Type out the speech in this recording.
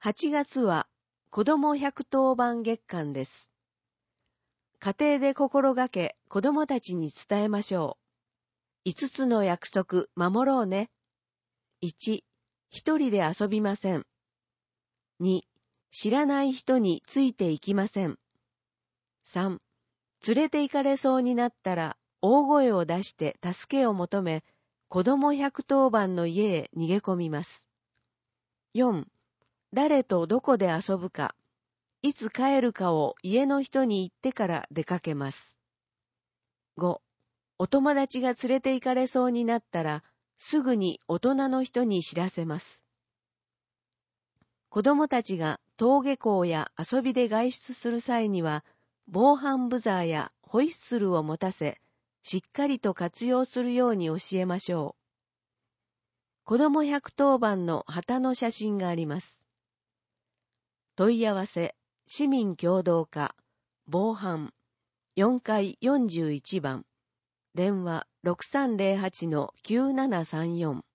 8月は子ども110番月間です。家庭で心がけ子どもたちに伝えましょう。5つの約束守ろうね。1、一人で遊びません。2、知らない人についていきません。3、連れて行かれそうになったら大声を出して助けを求め、子ども110番の家へ逃げ込みます。4、誰とどこで遊ぶか、いつ帰るかを家の人に言ってから出かけます。5、お友達が連れて行かれそうになったら、すぐに大人の人に知らせます。子供たちが登下校や遊びで外出する際には、防犯ブザーやホイッスルを持たせ、しっかりと活用するように教えましょう。子供110番の旗の写真があります。問い合わせ、市民協働課、防犯、4階41番、電話 6308-9734